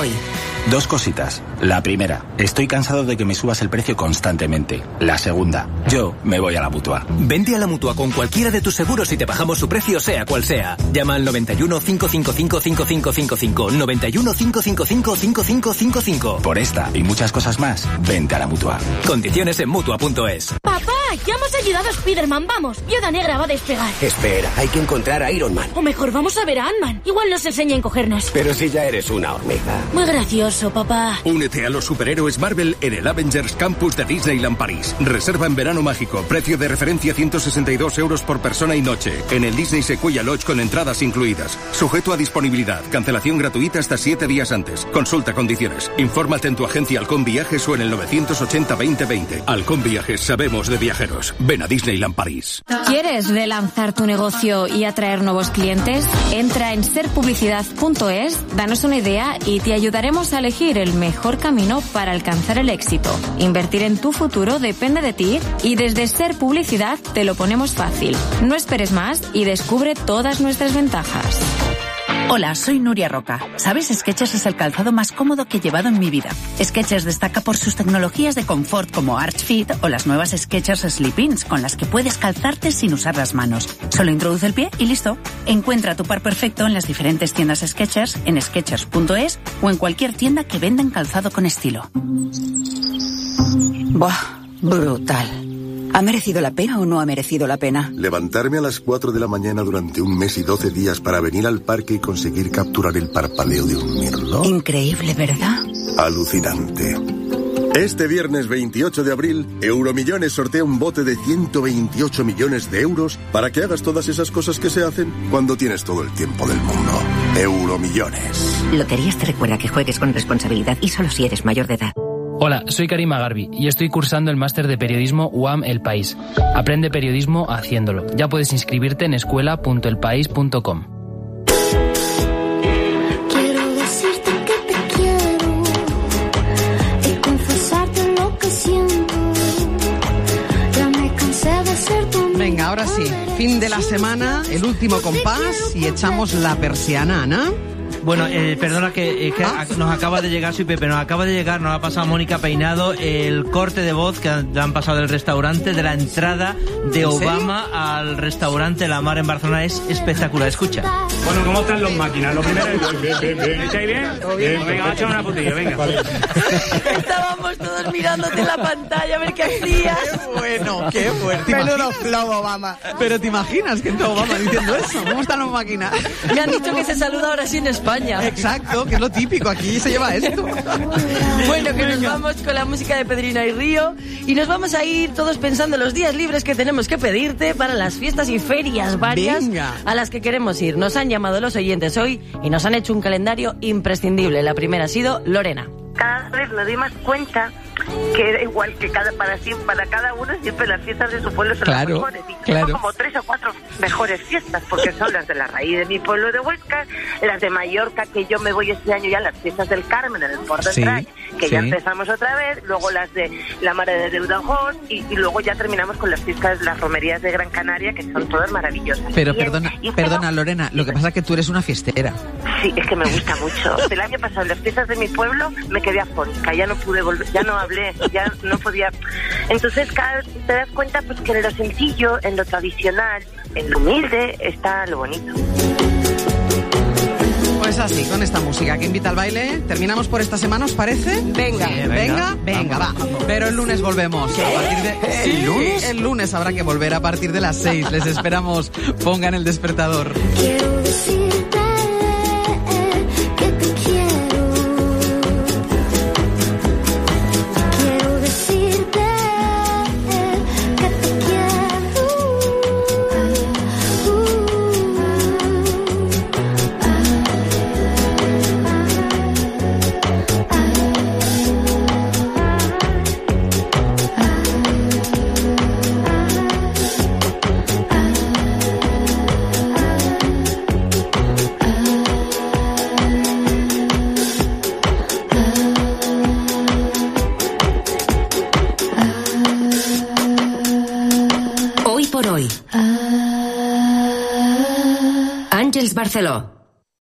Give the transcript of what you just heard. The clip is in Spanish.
hoy. Dos cositas. La primera, estoy cansado de que me subas el precio constantemente. La segunda, yo me voy a la Mutua. Vente a la Mutua con cualquiera de tus seguros y te bajamos su precio sea cual sea. Llama al 91 555 5555. 91 555 5555. Por esta y muchas cosas más, vente a la Mutua. Condiciones en Mutua.es. ¡Papá! ¡Ya hemos ayudado a Spiderman! ¡Vamos! Viuda Negra va a despegar. Espera, hay que encontrar a Iron Man. O mejor, vamos a ver a Ant-Man. Igual nos enseña a encogernos. Pero si ya eres una hormiga. Muy gracioso, papá. Únete a los superhéroes Marvel en el Avengers Campus de Disneyland París. Reserva en verano mágico. Precio de referencia 162 euros por persona y noche. En el Disney Sequoia Lodge con entradas incluidas. Sujeto a disponibilidad. Cancelación gratuita hasta 7 días antes. Consulta condiciones. Infórmate en tu agencia Halcón Viajes o en el 980-2020. Halcón Viajes, sabemos de viajeros. Ven a Disneyland París. ¿Quieres relanzar tu negocio y atraer nuevos clientes? Entra en serpublicidad.es, danos una idea y te ayudaremos a elegir el mejor camino para alcanzar el éxito. Invertir en tu futuro depende de ti y desde Ser Publicidad te lo ponemos fácil. No esperes más y descubre todas nuestras ventajas. Hola, soy Nuria Roca. ¿Sabes? Skechers es el calzado más cómodo que he llevado en mi vida. Skechers destaca por sus tecnologías de confort como Arch Fit o las nuevas Skechers Slip-ins con las que puedes calzarte sin usar las manos. Solo introduce el pie y listo. Encuentra tu par perfecto en las diferentes tiendas Skechers, en Skechers.es o en cualquier tienda que vendan calzado con estilo. Buah, brutal. ¿Ha merecido la pena o no ha merecido la pena? Levantarme a las 4 de la mañana durante un mes y 12 días para venir al parque y conseguir capturar el parpadeo de un mirlo. Increíble, ¿verdad? Alucinante. Este viernes 28 de abril, Euromillones sortea un bote de 128 millones de euros para que hagas todas esas cosas que se hacen cuando tienes todo el tiempo del mundo. Euromillones. Loterías te recuerda que juegues con responsabilidad y solo si eres mayor de edad. Hola, soy Karim Agarbi y estoy cursando el máster de periodismo UAM El País. Aprende periodismo haciéndolo. Ya puedes inscribirte en escuela.elpaís.com. Quiero decirte que te quiero y confesarte lo que siento. Ya me cansé de ser tu amigo. Venga, ahora sí, fin de la semana, el último compás y echamos la persiana, Ana. Bueno, perdona que nos acaba de llegar, soy Pepe, nos ha pasado Mónica Peinado el corte de voz que le han pasado del restaurante, de la entrada de Obama al restaurante La Mar en Barcelona. Es espectacular, escucha. Bueno, ¿cómo están los máquinas? Lo primero es bien. ¿Estáis bien? Bien. Venga, echa una putilla, venga. Vale. Estábamos todos mirándote en la pantalla a ver qué hacías. Qué bueno, qué fuerte. Menudo flow, Obama. Pero ¿te imaginas que está Obama diciendo eso? ¿Cómo están las máquinas? Me han dicho que se saluda ahora sí en España. Exacto, que es lo típico, aquí se lleva esto. Bueno, que nos vamos con la música de Pedrina y Río y nos vamos a ir todos pensando los días libres que tenemos que pedirte para las fiestas y ferias varias a las que queremos ir. Nos han llamado los oyentes hoy y nos han hecho un calendario imprescindible. La primera ha sido Lorena. Cada vez me doy más cuenta que era igual que para cada uno siempre las fiestas de su pueblo son las mejores. Y tengo como 3 o 4 mejores fiestas, porque son las de la raíz de mi pueblo de Huesca, las de Mallorca, que yo me voy este año ya, las fiestas del Carmen en el Port del Drac, que ya empezamos otra vez, luego las de la Mare de Deudanjós y luego ya terminamos con las fiestas, las romerías de Gran Canaria, que son todas maravillosas. Pero perdona Lorena, lo que pasa es que tú eres una fiestera. Sí, es que me gusta mucho. El año pasado en las fiestas de mi pueblo me quedé afónica, ya no pude volver, ya no hablé, ya no podía. Entonces cada vez te das cuenta pues que en lo sencillo, en lo tradicional, en lo humilde está lo bonito. Pues así, con esta música que invita al baile, terminamos por esta semana, ¿os parece? Venga, va. Pero el lunes volvemos. ¿Qué? A partir de... ¿El lunes? El lunes habrá que volver a partir de las 6. Les esperamos. Pongan el despertador. Quiero decirte que te quiero. Quiero decirte que te quiero. Hoy por hoy. Àngels Barceló.